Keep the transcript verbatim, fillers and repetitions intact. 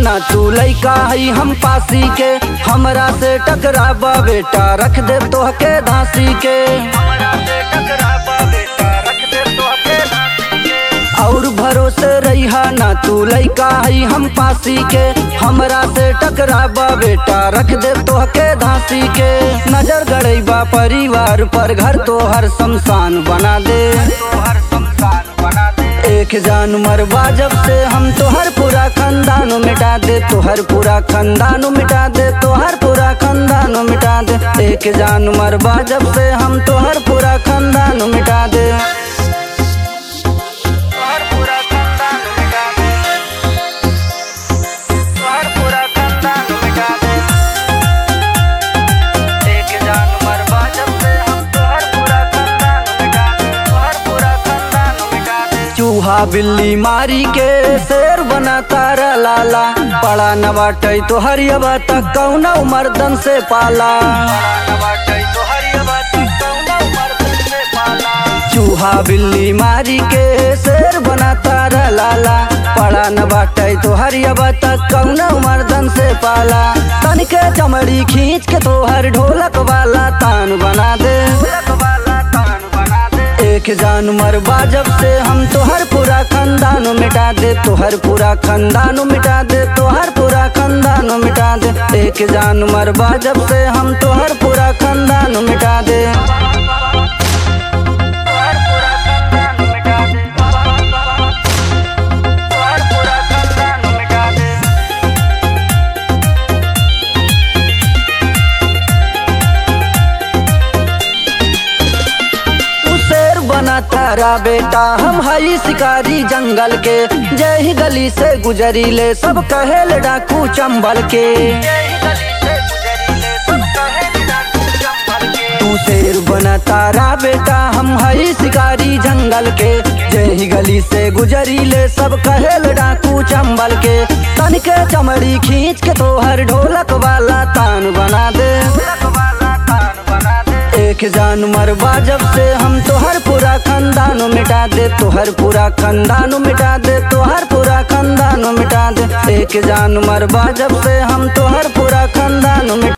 ना तू लइका है हम पासी के, हमरा से टकराबा बेटा रख दे तोहके धांसी के। और भरोसे रहिहा ना तू लइका है हम पासी के, हमरा से टकराबा बेटा रख दे तोहके धांसी के। नजर गड़ैबा परिवार पर घर तो हर शमशान बना दे। एक जान मरबा जब से हम तो हर पूरा खानदान मिटा दे, तो हर पूरा खानदान मिटा दे, तो हर पूरा खानदान मिटा दे। एक जान मरबा जब से हम तो हर पूरा खानदान मिटा दे। चूहा बिल्ली मारी के शेर बना तारा लाला, पड़ा न बाटे तो हरियबा तक कौना मर्दन से पाला। चूहा बिल्ली मारी के शेर बना तारा लाला, पड़ा न बाटे तो हरियबा तक कौना मर्दन से पाला। तन के चमड़ी खींच के तो हर ढोलक वाला तान बना दे। एक जान मरबा जब से हम तो हर पूरा खानदान मिटा दे, तो हर पूरा खानदान मिटा दे, तो हर पूरा खानदान मिटा दे। एक जान मरबा जब से हम तो हर पूरा खानदान मिटा दे। बना तारा बेटा हम हई शिकारी जंगल के, जय ही गली से गुजरी ले सब कहेल डाकू चंबल के। तू शेर बना तारा बेटा हम हई शिकारी जंगल के, जय ही गली से गुजरी ले सब कहेल डाकू चंबल के। तन के चमड़ी खींच के तो हर ढोलक वाला तान बना दे। एक जान मरबा जब से हम तो हर पूरा खानदान मिटा दे, तो हर पूरा खानदान मिटा दे, तो हर पूरा खानदान मिटा दे। एक जान मरबा जब से हम तो हर पूरा खानदान मिटा